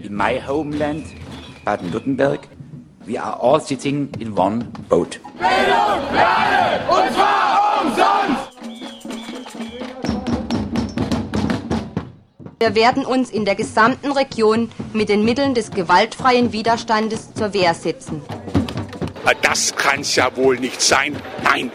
in my homeland, Baden-Württemberg, we are all sitting in one boat. Bildung für alle, und zwar umsonst! Wir werden uns in der gesamten Region mit den Mitteln des gewaltfreien Widerstandes zur Wehr setzen. Das kann's ja wohl nicht sein. Nein!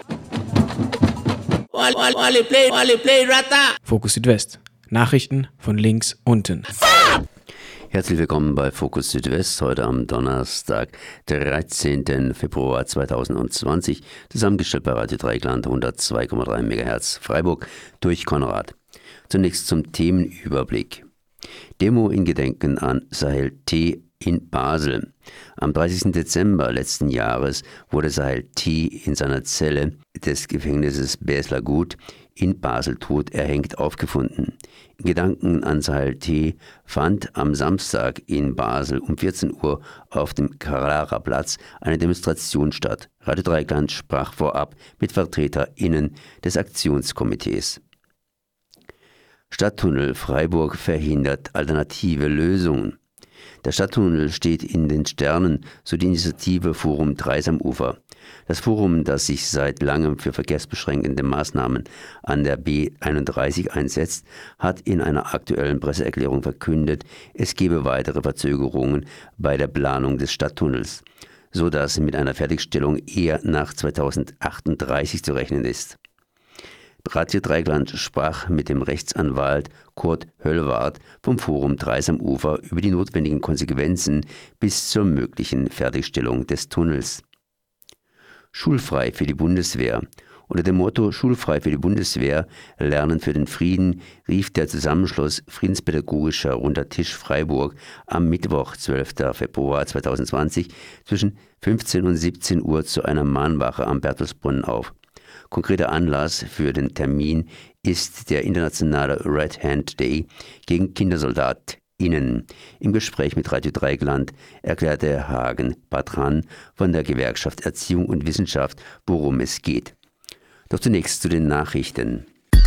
Fokus Südwest. Nachrichten von links unten. Herzlich willkommen bei Fokus Südwest, heute am Donnerstag, 13. Februar 2020, zusammengestellt bei Radio Dreieckland 102,3 MHz Freiburg durch Konrad. Zunächst zum Themenüberblick. Demo in Gedenken an Sahel T. in Basel. Am 30. Dezember letzten Jahres wurde Sahel T. in seiner Zelle des Gefängnisses Besler Gut in Basel tot erhängt aufgefunden. In Gedanken an Sahel T. fand am Samstag in Basel um 14 Uhr auf dem Carrara-Platz eine Demonstration statt. Radio Dreieckland sprach vorab mit VertreterInnen des Aktionskomitees. Stadttunnel Freiburg verhindert alternative Lösungen. Der Stadttunnel steht in den Sternen, so die Initiative Forum Dreisamufer. Das Forum, das sich seit langem für verkehrsbeschränkende Maßnahmen an der B31 einsetzt, hat in einer aktuellen Presseerklärung verkündet, es gebe weitere Verzögerungen bei der Planung des Stadttunnels, so dass mit einer Fertigstellung eher nach 2038 zu rechnen ist. Radio Dreieckland sprach mit dem Rechtsanwalt Kurt Höllwarth vom Forum Dreisamufer über die notwendigen Konsequenzen bis zur möglichen Fertigstellung des Tunnels. Schulfrei für die Bundeswehr. Unter dem Motto Schulfrei für die Bundeswehr, Lernen für den Frieden rief der Zusammenschluss Friedenspädagogischer Runder Tisch Freiburg am Mittwoch, 12. Februar 2020 zwischen 15 und 17 Uhr zu einer Mahnwache am Bertelsbrunnen auf. Konkreter Anlass für den Termin ist der internationale Red Hand Day gegen KindersoldatInnen. Im Gespräch mit Radio Dreieckland erklärte Hagen Patran von der Gewerkschaft Erziehung und Wissenschaft, worum es geht. Doch zunächst zu den Nachrichten.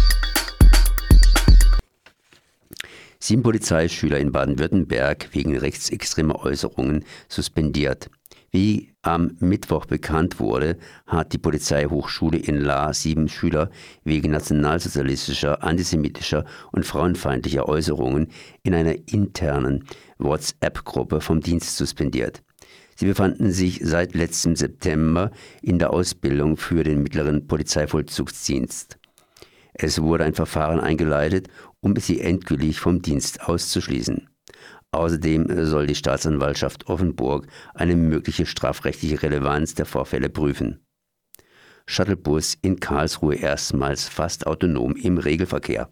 7 Polizeischüler in Baden-Württemberg wegen rechtsextremer Äußerungen suspendiert. Wie am Mittwoch bekannt wurde, hat die Polizeihochschule in Lahr 7 Schüler wegen nationalsozialistischer, antisemitischer und frauenfeindlicher Äußerungen in einer internen WhatsApp-Gruppe vom Dienst suspendiert. Sie befanden sich seit letztem September in der Ausbildung für den mittleren Polizeivollzugsdienst. Es wurde ein Verfahren eingeleitet, um sie endgültig vom Dienst auszuschließen. Außerdem soll die Staatsanwaltschaft Offenburg eine mögliche strafrechtliche Relevanz der Vorfälle prüfen. Shuttlebus in Karlsruhe erstmals fast autonom im Regelverkehr.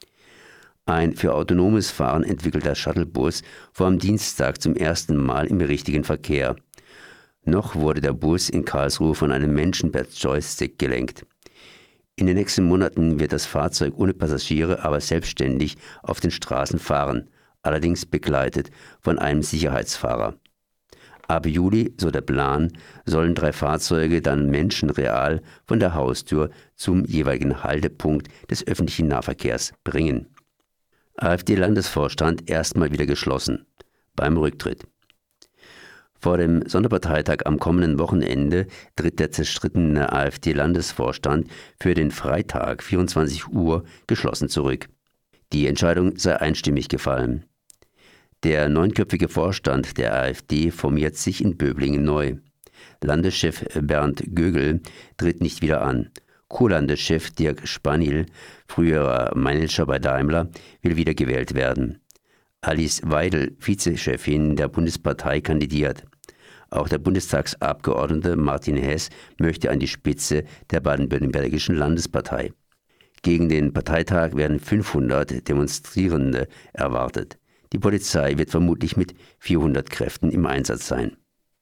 Ein für autonomes Fahren entwickelter Shuttlebus fuhr am Dienstag zum ersten Mal im richtigen Verkehr. Noch wurde der Bus in Karlsruhe von einem Menschen per Joystick gelenkt. In den nächsten Monaten wird das Fahrzeug ohne Passagiere, aber selbstständig auf den Straßen fahren, allerdings begleitet von einem Sicherheitsfahrer. Ab Juli, so der Plan, sollen 3 Fahrzeuge dann Menschen real von der Haustür zum jeweiligen Haltepunkt des öffentlichen Nahverkehrs bringen. AfD-Landesvorstand erstmal wieder geschlossen, beim Rücktritt. Vor dem Sonderparteitag am kommenden Wochenende tritt der zerstrittene AfD-Landesvorstand für den Freitag 24 Uhr geschlossen zurück. Die Entscheidung sei einstimmig gefallen. Der 9-köpfige Vorstand der AfD formiert sich in Böblingen neu. Landeschef Bernd Gögel tritt nicht wieder an. Co-Landeschef Dirk Spanil, früherer Manager bei Daimler, will wieder gewählt werden. Alice Weidel, Vizechefin der Bundespartei, kandidiert. Auch der Bundestagsabgeordnete Martin Hess möchte an die Spitze der baden-württembergischen Landespartei. Gegen den Parteitag werden 500 Demonstrierende erwartet. Die Polizei wird vermutlich mit 400 Kräften im Einsatz sein.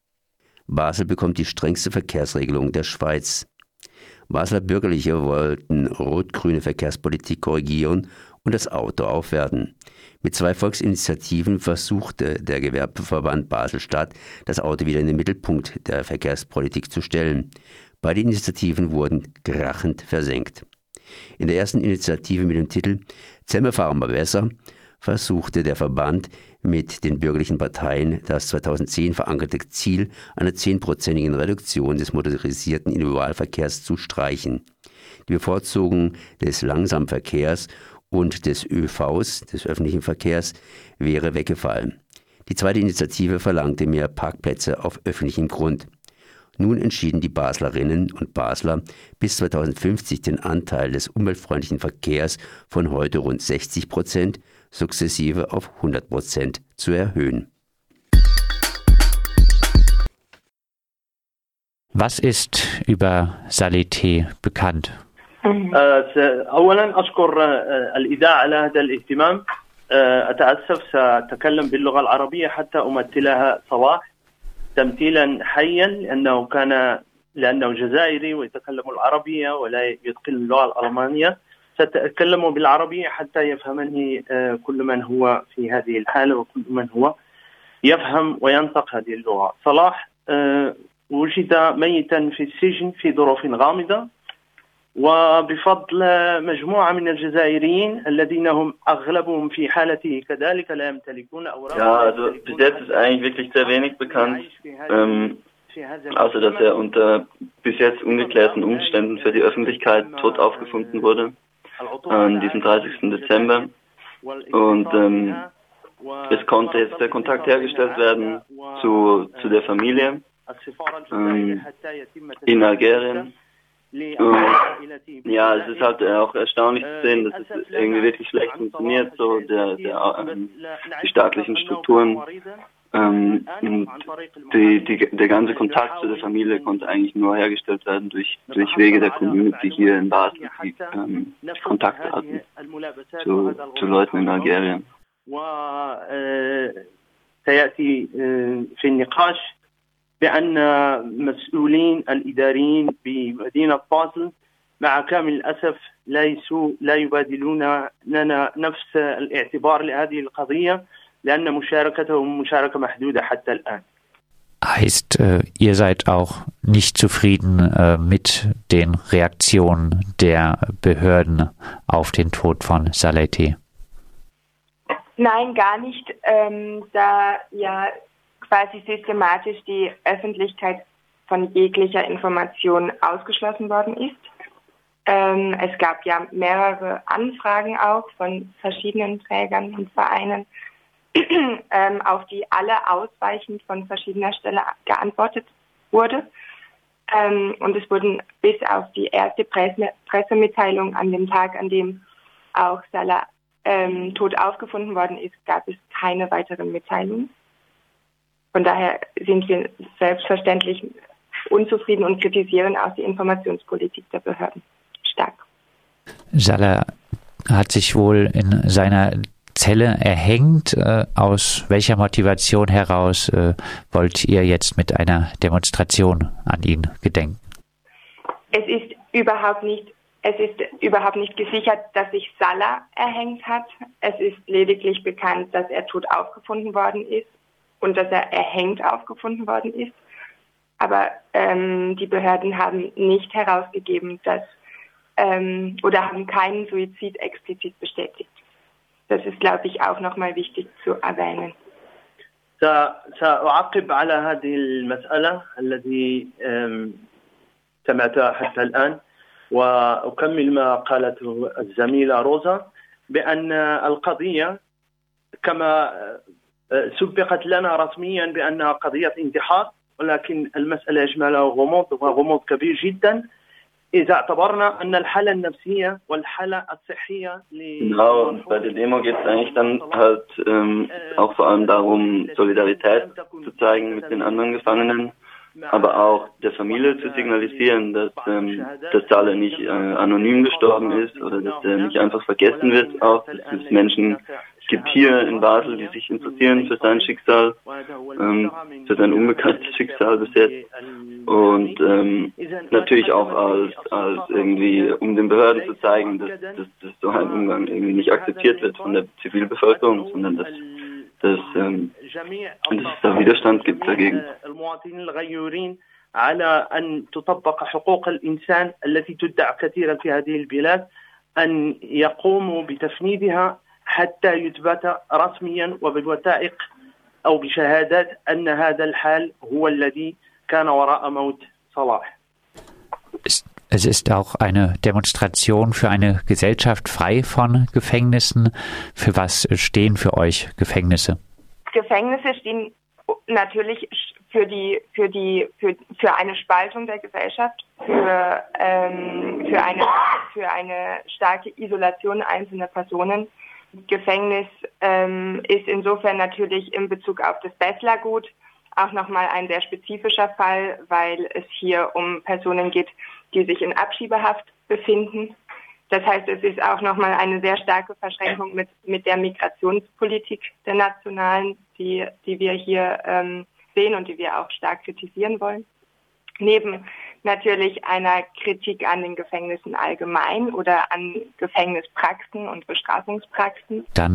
Basel bekommt die strengste Verkehrsregelung der Schweiz. Basler Bürgerliche wollten rot-grüne Verkehrspolitik korrigieren und das Auto aufwerten. Mit 2 Volksinitiativen versuchte der Gewerbeverband Basel-Stadt, das Auto wieder in den Mittelpunkt der Verkehrspolitik zu stellen. Beide Initiativen wurden krachend versenkt. In der ersten Initiative mit dem Titel „Zemme fahren wir besser“ versuchte der Verband mit den bürgerlichen Parteien das 2010 verankerte Ziel einer 10%igen Reduktion des motorisierten Individualverkehrs zu streichen. Die Bevorzugung des Langsamverkehrs und des ÖVs, des öffentlichen Verkehrs, wäre weggefallen. Die zweite Initiative verlangte mehr Parkplätze auf öffentlichem Grund. Nun entschieden die Baslerinnen und Basler, bis 2050 den Anteil des umweltfreundlichen Verkehrs von heute rund 60% sukzessive auf 100% zu erhöhen. Was ist über Saleté bekannt? أولا أشكر الإذاعة على هذا الاهتمام. أتأسف سأتكلم باللغة العربية حتى أمثلها صلاح تمثيلا حيا لأنه جزائري ويتكلم العربية ولا يتقن اللغة الألمانية. سأتكلم بالعربية حتى يفهمني كل من هو في هذه الحالة وكل من هو يفهم وينطق هذه اللغة. صلاح وجد ميتا في السجن في ظروف غامضة، وبفضل مجموعة من الجزائريين الذين هم أغلبهم في حالته كذلك لا يمتلكون أوراق. Ja, also bis jetzt ist eigentlich wirklich sehr wenig bekannt, außer dass er unter bis jetzt ungeklärten Umständen für die Öffentlichkeit tot aufgefunden wurde, an diesem 30. Dezember. Und es konnte jetzt der Kontakt hergestellt werden zu der Familie in Algerien. Und ja, es ist halt auch erstaunlich zu sehen, dass es irgendwie wirklich schlecht funktioniert, so die staatlichen Strukturen. Der ganze Kontakt zu der Familie konnte eigentlich nur hergestellt werden durch Wege der Community hier in Basel, die Kontakte hatten zu Leuten in Algerien. بأن مسؤولين الإداريين بمدينة بازل مع كامل الأسف لا يبادلون لنا نفس الاعتبار لهذه القضية لأن مشاركتهم مشاركة محدودة حتى الآن. Heißt, ihr seid auch nicht zufrieden mit den Reaktionen der Behörden auf den Tod von Saleté? Nein, gar nicht, da ja quasi systematisch die Öffentlichkeit von jeglicher Information ausgeschlossen worden ist. Es gab ja mehrere Anfragen auch von verschiedenen Trägern und Vereinen, auf die alle ausweichend von verschiedener Stelle geantwortet wurde. Und es wurden bis auf die erste Pressemitteilung an dem Tag, an dem auch Salah tot aufgefunden worden ist, gab es keine weiteren Mitteilungen. Von daher sind wir selbstverständlich unzufrieden und kritisieren auch die Informationspolitik der Behörden stark. Salah hat sich wohl in seiner Zelle erhängt. Aus welcher Motivation heraus wollt ihr jetzt mit einer Demonstration an ihn gedenken? Es ist überhaupt nicht gesichert, dass sich Salah erhängt hat. Es ist lediglich bekannt, dass er tot aufgefunden worden ist und dass er erhängt aufgefunden worden ist. Aber die Behörden haben nicht herausgegeben, dass oder haben keinen Suizid explizit bestätigt. Das ist, glaube ich, auch nochmal wichtig zu erwähnen. سأعقب على هذه المسألة التي سمعتها حتى الآن وأكمل ما قالته الزميلة روزا بأن القضية كما سبقت لنا رسميا بأنها قضية انتحار، ولكن المسألة يشملها غموض وغموض كبير جدا إذا اعتبرنا أن الحالة النفسية والحالة الصحية. Genau, und bei der Demo geht es eigentlich dann halt auch vor allem darum, Solidarität zu zeigen mit den anderen Gefangenen, aber auch der Familie zu signalisieren, dass Salah nicht anonym gestorben ist oder dass er nicht einfach vergessen wird, auch dass es Menschen gibt hier in Basel, die sich interessieren für sein Schicksal, für sein unbekanntes Schicksal bis jetzt und natürlich auch als irgendwie, um den Behörden zu zeigen, dass so ein Umgang irgendwie nicht akzeptiert wird von der Zivilbevölkerung, sondern dass es da Widerstand gibt dagegen. على أن تطبق حقوق الإنسان التي تدعى كثيرا في هذه البلاد أن يقوموا بتفنيدها حتى يثبت رسميا وبالوثائق أو بشهادات أن هذا الحال هو الذي كان وراء موت صلاح. Es ist auch eine Demonstration für eine Gesellschaft frei von Gefängnissen. Für was stehen für euch Gefängnisse? Gefängnisse stehen natürlich für eine Spaltung der Gesellschaft, für eine starke Isolation einzelner Personen. Gefängnis ist insofern natürlich in Bezug auf das Bettlergut auch nochmal ein sehr spezifischer Fall, weil es hier um Personen geht, die sich in Abschiebehaft befinden. Das heißt, es ist auch nochmal eine sehr starke Verschränkung mit der Migrationspolitik der Nationalen, die wir hier sehen und die wir auch stark kritisieren wollen. Neben natürlich einer Kritik an den Gefängnissen allgemein oder an Gefängnispraxen und Bestrafungspraxen. Dann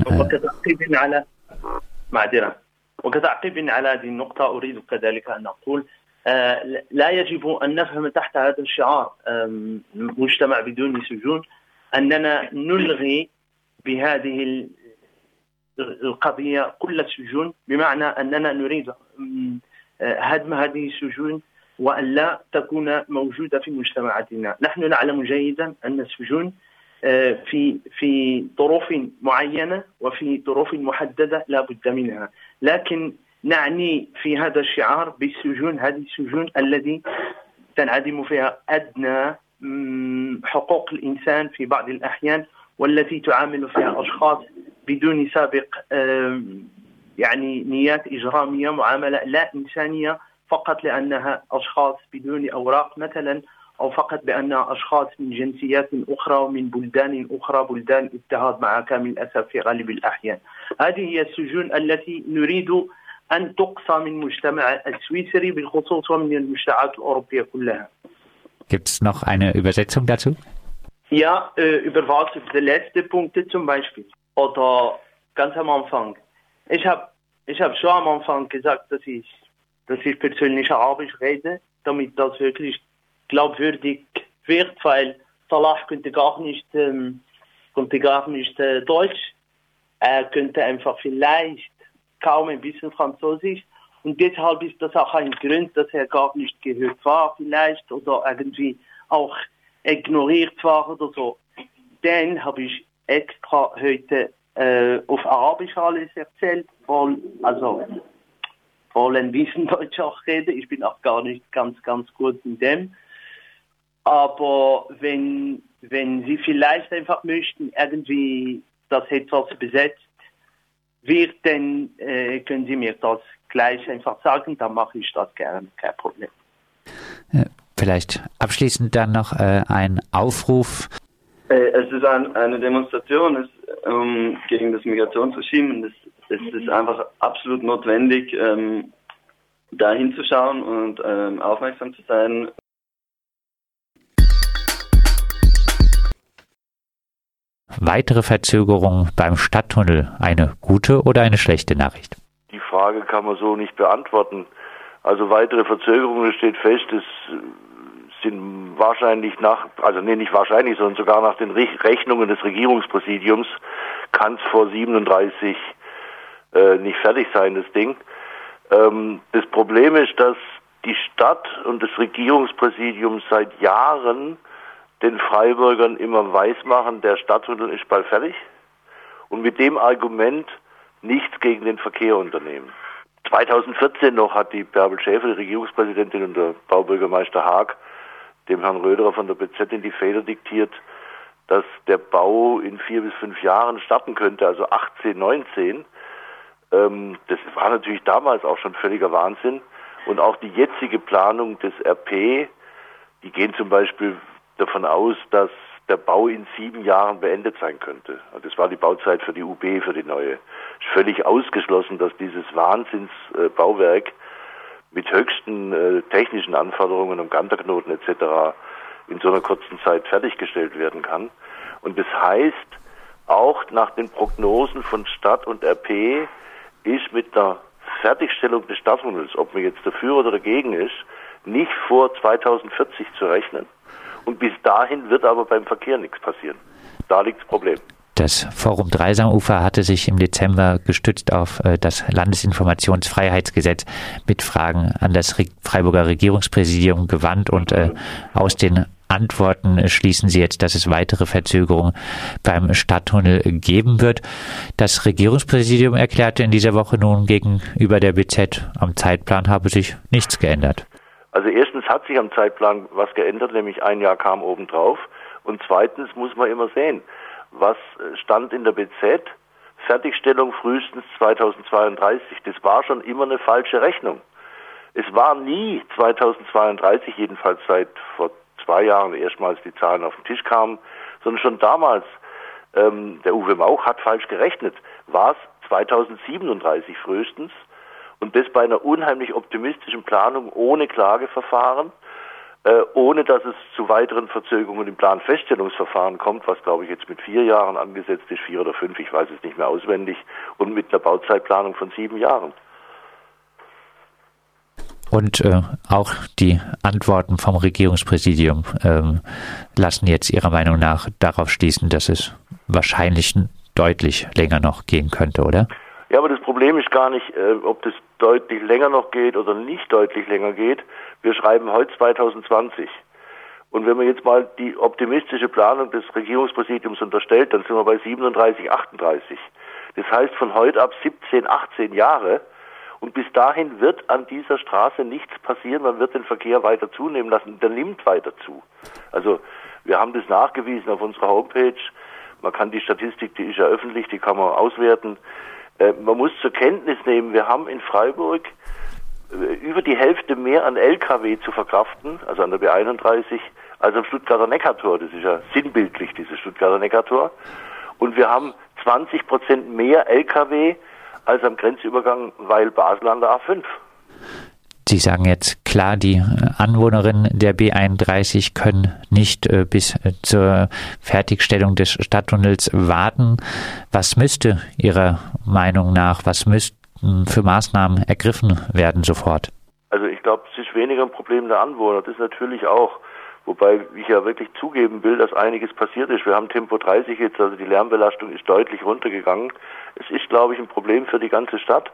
وكتعقيب على هذه النقطة أريد كذلك أن أقول لا يجب أن نفهم تحت هذا الشعار مجتمع بدون سجون أننا نلغي بهذه القضية كل السجون، بمعنى أننا نريد هدم هذه السجون وأن لا تكون موجودة في مجتمعاتنا. نحن نعلم جيدا أن السجون في ظروف معينة وفي ظروف محددة لا بد منها، لكن نعني في هذا الشعار بالسجون هذه السجون التي تنعدم فيها أدنى حقوق الإنسان في بعض الأحيان، والتي تعامل فيها أشخاص بدون سابق يعني نيات إجرامية، معاملة لا إنسانية فقط لأنها أشخاص بدون أوراق مثلا، أو فقط بأنها أشخاص من جنسيات أخرى ومن بلدان أخرى، بلدان اضطهاد مع كامل الأسف في غالب الأحيان. هذه هي السجون التي نريد أن تقصى من المجتمع السويسري بالخصوص ومن المجتمعات الأوروبية كلها. Gibt es noch eine Übersetzung dazu? Ja, über was? Über die letzten Punkte zum Beispiel. Oder ganz am Anfang. Ich hab schon am Anfang gesagt, dass ich persönlich Arabisch rede, damit das wirklich glaubwürdig wird, weil Salah könnte gar nicht Deutsch. Er könnte einfach vielleicht kaum ein bisschen Französisch. Und deshalb ist das auch ein Grund, dass er gar nicht gehört war vielleicht oder irgendwie auch ignoriert war oder so. Den habe ich extra heute auf Arabisch alles erzählt, wollen wissen, Deutsch auch rede. Ich bin auch gar nicht ganz gut in dem. Aber wenn Sie vielleicht einfach möchten, irgendwie, dass etwas besetzt wird, dann können Sie mir das gleich einfach sagen, dann mache ich das gerne, kein Problem. Vielleicht abschließend dann noch ein Aufruf. Es ist eine Demonstration gegen das Migrationsregime. Es ist einfach absolut notwendig, da hinzuschauen und aufmerksam zu sein. Weitere Verzögerungen beim Stadttunnel, eine gute oder eine schlechte Nachricht? Die Frage kann man so nicht beantworten. Also weitere Verzögerungen, steht fest, es sind wahrscheinlich sondern sogar nach den Rechnungen des Regierungspräsidiums kann es vor 37 nicht fertig sein, das Ding. Das Problem ist, dass die Stadt und das Regierungspräsidium seit Jahren den Freiburgern immer weismachen, der Stadttunnel ist bald fertig und mit dem Argument nichts gegen den Verkehr unternehmen. 2014 noch hat die Bärbel Schäfer, die Regierungspräsidentin, und der Baubürgermeister Haag dem Herrn Röderer von der BZ in die Feder diktiert, dass der Bau in 4 bis 5 Jahren starten könnte, also 18, 19. Das war natürlich damals auch schon völliger Wahnsinn. Und auch die jetzige Planung des RP, die gehen zum Beispiel davon aus, dass der Bau in 7 Jahren beendet sein könnte. Das war die Bauzeit für die UB, für die neue. Es ist völlig ausgeschlossen, dass dieses Wahnsinnsbauwerk mit höchsten technischen Anforderungen am Ganterknoten etc. in so einer kurzen Zeit fertiggestellt werden kann. Und das heißt, auch nach den Prognosen von Stadt und RP ist mit der Fertigstellung des Stadttunnels, ob man jetzt dafür oder dagegen ist, nicht vor 2040 zu rechnen. Und bis dahin wird aber beim Verkehr nichts passieren. Da liegt das Problem. Das Forum Dreisamufer hatte sich im Dezember gestützt auf das Landesinformationsfreiheitsgesetz mit Fragen an das Freiburger Regierungspräsidium gewandt und aus den Antworten schließen sie jetzt, dass es weitere Verzögerungen beim Stadttunnel geben wird. Das Regierungspräsidium erklärte in dieser Woche nun gegenüber der BZ, am Zeitplan habe sich nichts geändert. Also erstens hat sich am Zeitplan was geändert, nämlich ein Jahr kam obendrauf. Und zweitens muss man immer sehen, was stand in der BZ? Fertigstellung frühestens 2032. Das war schon immer eine falsche Rechnung. Es war nie 2032, jedenfalls seit vor 2 Jahren erstmals die Zahlen auf den Tisch kamen, sondern schon damals, der Uwe Mauch hat falsch gerechnet, war es 2037 frühestens und das bei einer unheimlich optimistischen Planung ohne Klageverfahren, ohne dass es zu weiteren Verzögerungen im Planfeststellungsverfahren kommt, was glaube ich jetzt mit 4 Jahren angesetzt ist, 4 oder 5, ich weiß es nicht mehr auswendig, und mit einer Bauzeitplanung von 7 Jahren. Und auch die Antworten vom Regierungspräsidium lassen jetzt Ihrer Meinung nach darauf schließen, dass es wahrscheinlich deutlich länger noch gehen könnte, oder? Ja, aber das Problem ist gar nicht, ob das deutlich länger noch geht oder nicht deutlich länger geht. Wir schreiben heute 2020. Und wenn man jetzt mal die optimistische Planung des Regierungspräsidiums unterstellt, dann sind wir bei 37, 38. Das heißt von heute ab 17, 18 Jahre. Und bis dahin wird an dieser Straße nichts passieren, man wird den Verkehr weiter zunehmen lassen, der nimmt weiter zu. Also wir haben das nachgewiesen auf unserer Homepage, man kann die Statistik, die ist ja öffentlich, die kann man auswerten. Man muss zur Kenntnis nehmen, wir haben in Freiburg über die Hälfte mehr an LKW zu verkraften, also an der B31, als am Stuttgarter Neckartor. Das ist ja sinnbildlich, dieses Stuttgarter Neckartor. Und wir haben 20% mehr LKW als am Grenzübergang Weil-Basel an der A5. Sie sagen jetzt klar, die Anwohnerinnen der B31 können nicht bis zur Fertigstellung des Stadttunnels warten. Was müsste Ihrer Meinung nach, was müssten für Maßnahmen ergriffen werden sofort? Also ich glaube, es ist weniger ein Problem der Anwohner, das ist natürlich auch. Wobei ich ja wirklich zugeben will, dass einiges passiert ist. Wir haben Tempo 30 jetzt, also die Lärmbelastung ist deutlich runtergegangen. Es ist, glaube ich, ein Problem für die ganze Stadt.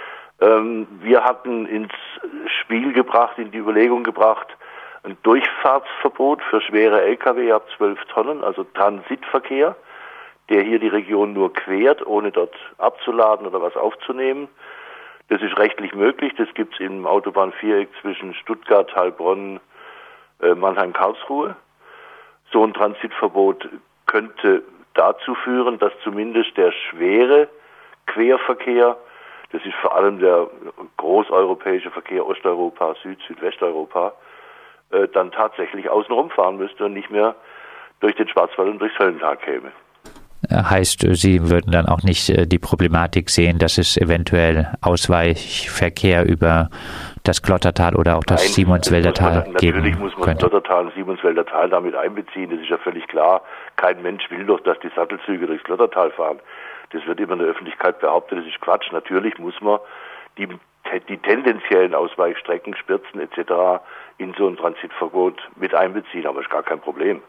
Wir hatten ins Spiel gebracht, in die Überlegung gebracht, ein Durchfahrtsverbot für schwere Lkw ab 12 Tonnen, also Transitverkehr, der hier die Region nur quert, ohne dort abzuladen oder was aufzunehmen. Das ist rechtlich möglich. Das gibt es im Autobahnviereck zwischen Stuttgart, Heilbronn, Mannheim-Karlsruhe. So ein Transitverbot könnte dazu führen, dass zumindest der schwere Querverkehr, das ist vor allem der großeuropäische Verkehr Osteuropa, Südwesteuropa, dann tatsächlich außenrum fahren müsste und nicht mehr durch den Schwarzwald und durchs Höllental käme. Heißt, Sie würden dann auch nicht die Problematik sehen, dass es eventuell Ausweichverkehr über das Glottertal oder auch das Simonswälder Tal geben könnte? Natürlich muss man das Glottertal und Simonswälder Tal damit einbeziehen, das ist ja völlig klar. Kein Mensch will doch, dass die Sattelzüge durchs Glottertal fahren. Das wird immer in der Öffentlichkeit behauptet, das ist Quatsch. Natürlich muss man die tendenziellen Ausweichstrecken, Spürzen etc. in so ein Transitverbot mit einbeziehen, aber ist gar kein Problem.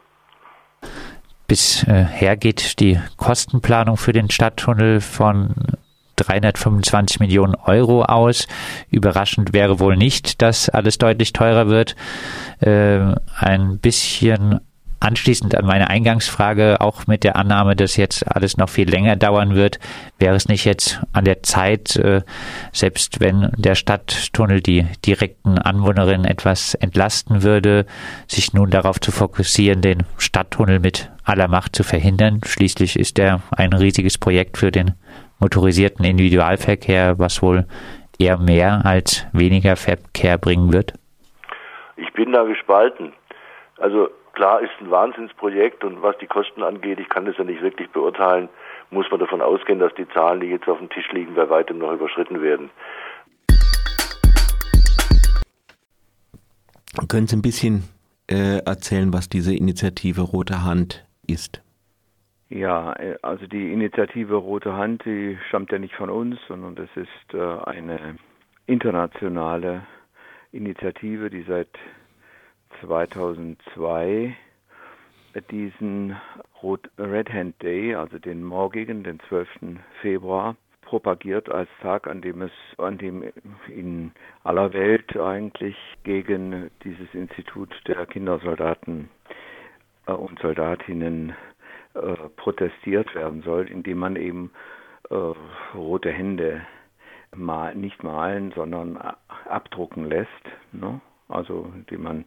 Bisher geht die Kostenplanung für den Stadttunnel von 325 Millionen Euro aus. Überraschend wäre wohl nicht, dass alles deutlich teurer wird. Ein bisschen anschließend an meine Eingangsfrage, auch mit der Annahme, dass jetzt alles noch viel länger dauern wird, wäre es nicht jetzt an der Zeit, selbst wenn der Stadttunnel die direkten Anwohnerinnen etwas entlasten würde, sich nun darauf zu fokussieren, den Stadttunnel mit aller Macht zu verhindern? Schließlich ist er ein riesiges Projekt für den motorisierten Individualverkehr, was wohl eher mehr als weniger Verkehr bringen wird. Ich bin da gespalten. Also klar ist ein Wahnsinnsprojekt und was die Kosten angeht, ich kann das ja nicht wirklich beurteilen, muss man davon ausgehen, dass die Zahlen, die jetzt auf dem Tisch liegen, bei weitem noch überschritten werden. Können Sie ein bisschen erzählen, was diese Initiative Rote Hand ist? Ja, also die Initiative Rote Hand, die stammt ja nicht von uns, sondern das ist eine internationale Initiative, die seit 2002 diesen Red Hand Day, also den morgigen, den 12. Februar, propagiert als Tag, an dem in aller Welt eigentlich gegen dieses Institut der Kindersoldaten und Soldatinnen protestiert werden soll, indem man eben rote Hände nicht malen, sondern abdrucken lässt, ne? Also indem man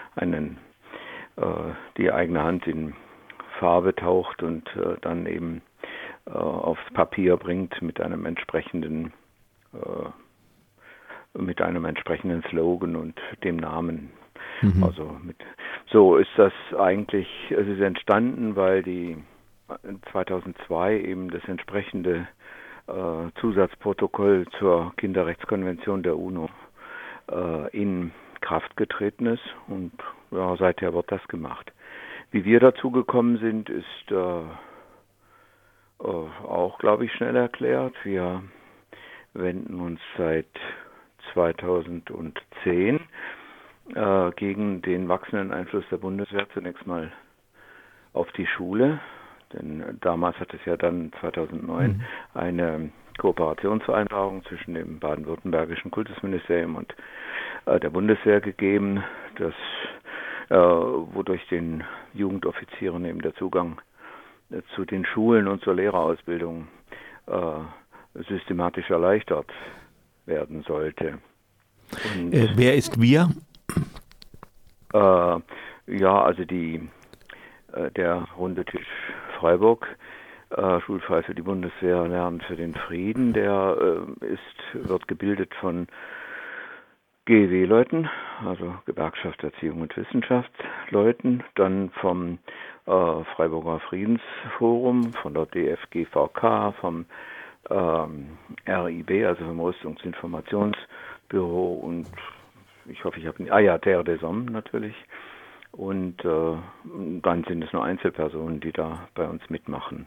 die eigene Hand in Farbe taucht und dann eben aufs Papier bringt mit einem entsprechenden Slogan und dem Namen. Also so ist das eigentlich. Es ist entstanden, weil die 2002 eben das entsprechende Zusatzprotokoll zur Kinderrechtskonvention der UNO in Kraft getreten ist, und ja, seither wird das gemacht. Wie wir dazu gekommen sind, ist auch, glaube ich, schnell erklärt. Wir wenden uns seit 2010 gegen den wachsenden Einfluss der Bundeswehr zunächst mal auf die Schule, denn damals hat es ja dann 2009 eine Kooperationsvereinbarung zwischen dem baden-württembergischen Kultusministerium und der Bundeswehr gegeben, wodurch den Jugendoffizieren eben der Zugang zu den Schulen und zur Lehrerausbildung systematisch erleichtert werden sollte. Und, wer ist wir? Also der Runde Tisch Freiburg, schulfrei für die Bundeswehr, Lernen für den Frieden, der wird gebildet von GEW-Leuten, also Gewerkschaft Erziehung und Wissenschaftsleuten, dann vom Freiburger Friedensforum, von der DFGVK, vom RIB, also vom Rüstungsinformationsbüro, und ich hoffe, ich habe Terre des Hommes natürlich. Und dann sind es nur Einzelpersonen, die da bei uns mitmachen.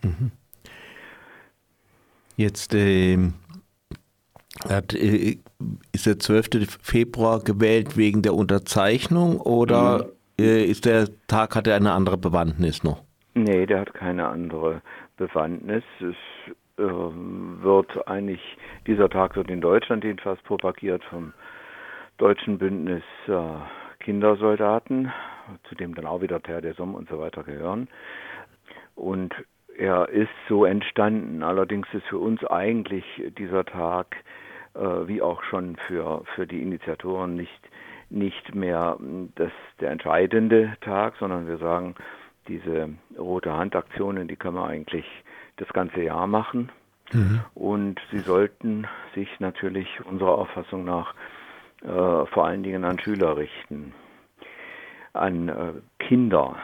Jetzt ist der 12. Februar gewählt wegen der Unterzeichnung, oder ist der Tag, hat er eine andere Bewandtnis noch? Nee, der hat keine andere Bewandtnis. Dieser Tag wird in Deutschland jedenfalls propagiert vom Deutschen Bündnis Kindersoldaten, zu dem dann auch wieder Terre des Hommes und so weiter gehören. Und er ist so entstanden. Allerdings ist für uns eigentlich dieser Tag, wie auch schon für die Initiatoren, nicht mehr der entscheidende Tag, sondern wir sagen, diese rote Hand-Aktionen, die kann man eigentlich das ganze Jahr machen. Und sie sollten sich natürlich unserer Auffassung nach vor allen Dingen an Schüler richten, an Kinder,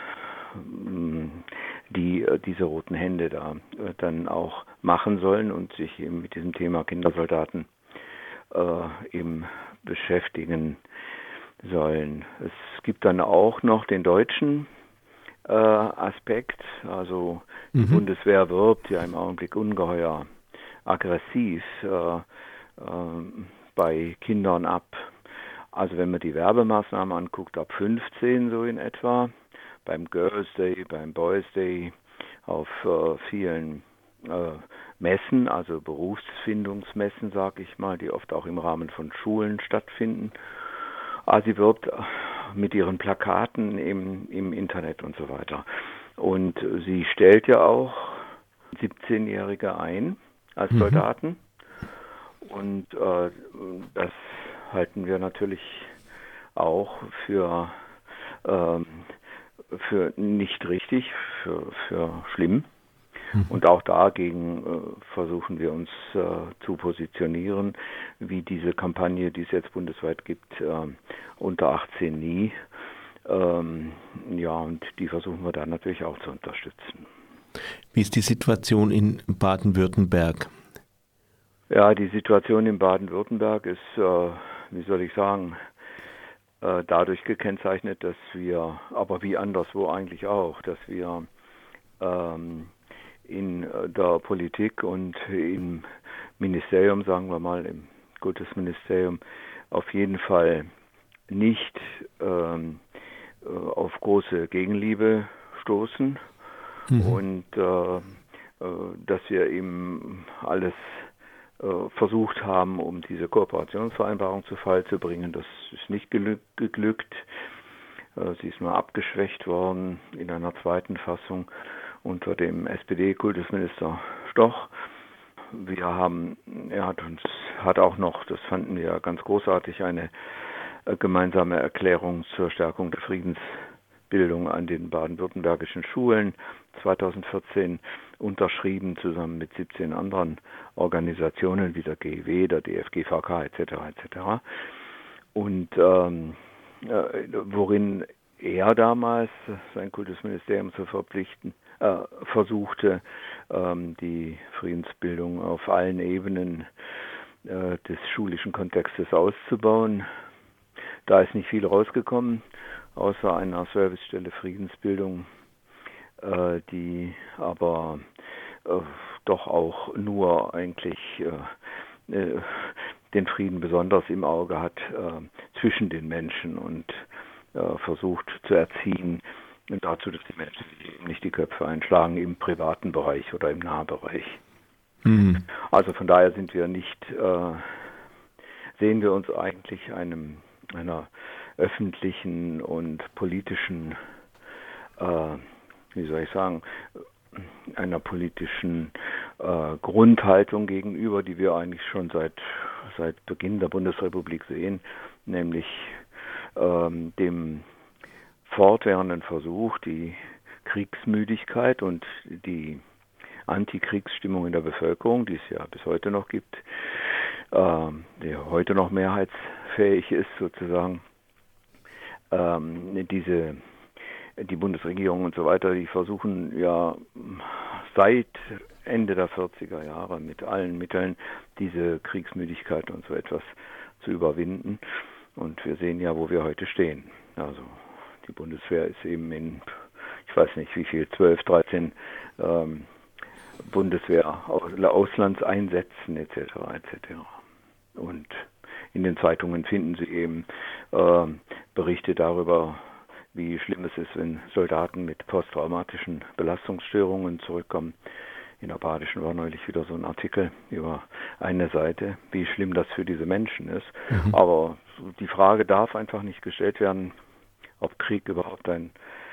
die diese roten Hände da dann auch machen sollen und sich eben mit diesem Thema Kindersoldaten eben beschäftigen sollen. Es gibt dann auch noch den deutschen Aspekt, also die Bundeswehr wirbt ja im Augenblick ungeheuer aggressiv bei Kindern ab. Also wenn man die Werbemaßnahmen anguckt, ab 15 so in etwa, beim Girls Day, beim Boys Day, auf vielen Messen, also Berufsfindungsmessen, sage ich mal, die oft auch im Rahmen von Schulen stattfinden. Also sie wirbt mit ihren Plakaten im Internet und so weiter. Und sie stellt ja auch 17-Jährige ein als Soldaten. Und das halten wir natürlich auch für nicht richtig, für schlimm. Und auch dagegen versuchen wir uns zu positionieren, wie diese Kampagne, die es jetzt bundesweit gibt, unter 18 nie. Und die versuchen wir dann natürlich auch zu unterstützen. Wie ist die Situation in Baden-Württemberg? Ja, die Situation in Baden-Württemberg ist, wie soll ich sagen, dadurch gekennzeichnet, dass wir, aber wie anderswo eigentlich auch, dass wir in der Politik und im Ministerium, sagen wir mal, im Kultusministerium, auf jeden Fall nicht auf große Gegenliebe stoßen und dass wir eben alles versucht haben, um diese Kooperationsvereinbarung zu Fall zu bringen. Das ist nicht geglückt. Sie ist nur abgeschwächt worden in einer zweiten Fassung unter dem SPD-Kultusminister Stoch. Er hat auch noch, das fanden wir ganz großartig, eine gemeinsame Erklärung zur Stärkung der Friedensbildung an den baden-württembergischen Schulen 2014 unterschrieben, zusammen mit 17 anderen Organisationen wie der GEW, der DFGVK etc. etc. Und worin er damals sein Kultusministerium zu verpflichten versuchte, die Friedensbildung auf allen Ebenen des schulischen Kontextes auszubauen. Da ist nicht viel rausgekommen, außer einer Servicestelle Friedensbildung, die aber doch auch nur eigentlich den Frieden besonders im Auge hat zwischen den Menschen und versucht zu erziehen dazu, dass die Menschen nicht die Köpfe einschlagen im privaten Bereich oder im Nahbereich. Mhm. Also von daher sehen wir uns eigentlich einer öffentlichen und politischen, einer politischen Grundhaltung gegenüber, die wir eigentlich schon seit Beginn der Bundesrepublik sehen, nämlich dem fortwährenden Versuch, die Kriegsmüdigkeit und die Antikriegsstimmung in der Bevölkerung, die es ja bis heute noch gibt, die heute noch mehrheitsfähig ist sozusagen, die Bundesregierung und so weiter, die versuchen ja seit Ende der 40er Jahre mit allen Mitteln diese Kriegsmüdigkeit und so etwas zu überwinden. Und wir sehen ja, wo wir heute stehen. Also die Bundeswehr ist eben in, ich weiß nicht wie viel, 12, 13 Auslandseinsätzen etc. etc. Und in den Zeitungen finden Sie eben Berichte darüber, wie schlimm es ist, wenn Soldaten mit posttraumatischen Belastungsstörungen zurückkommen. In der Badischen war neulich wieder so ein Artikel über eine Seite, wie schlimm das für diese Menschen ist. Mhm. Aber die Frage darf einfach nicht gestellt werden, ob Krieg überhaupt ein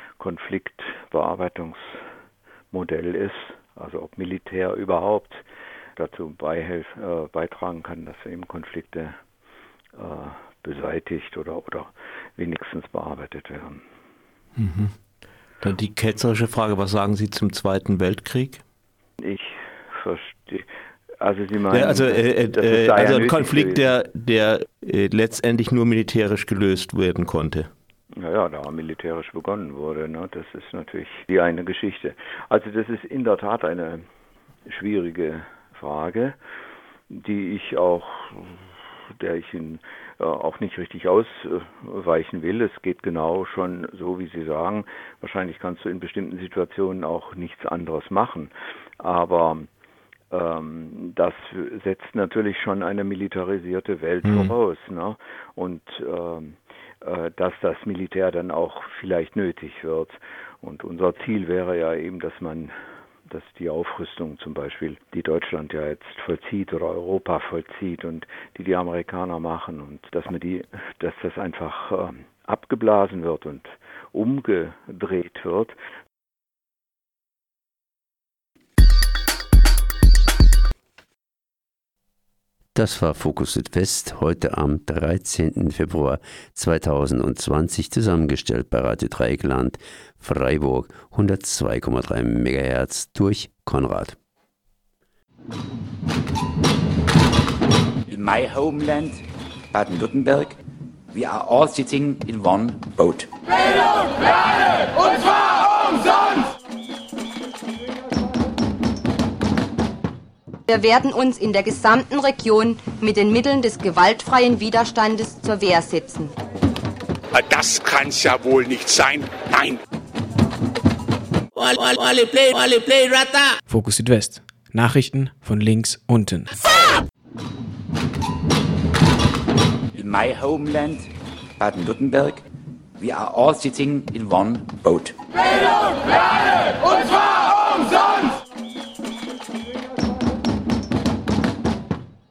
Konfliktbearbeitungsmodell ist, also ob Militär überhaupt dazu beitragen kann, dass eben Konflikte beseitigt oder wenigstens bearbeitet werden. Mhm. Dann die ketzerische Frage, was sagen Sie zum Zweiten Weltkrieg? Ich verstehe. Also Sie meinen, ja, also ein Konflikt, der letztendlich nur militärisch gelöst werden konnte. Ja, da militärisch begonnen wurde, ne? Das ist natürlich die eine Geschichte. Also das ist in der Tat eine schwierige Frage, der ich auch nicht richtig ausweichen will. Es geht genau schon so, wie Sie sagen. Wahrscheinlich kannst du in bestimmten Situationen auch nichts anderes machen. Aber das setzt natürlich schon eine militarisierte Welt voraus, ne? Und dass das Militär dann auch vielleicht nötig wird. Und unser Ziel wäre ja eben, dass die Aufrüstung zum Beispiel, die Deutschland ja jetzt vollzieht oder Europa vollzieht und die Amerikaner machen und dass das einfach abgeblasen wird und umgedreht wird. Das war Fokus Südwest, heute am 13. Februar 2020, zusammengestellt bei Radio Dreieckland, Freiburg, 102,3 MHz durch Konrad. In my homeland, Baden-Württemberg, we are all sitting in one boat. Bildung für alle, und zwar umsonst! Wir werden uns in der gesamten Region mit den Mitteln des gewaltfreien Widerstandes zur Wehr setzen. Das kann's ja wohl nicht sein. Nein! Fokus Südwest. Nachrichten von links unten. In my homeland, Baden-Württemberg, We are all sitting in one boat. Bildung für alle, und zwar umsonst!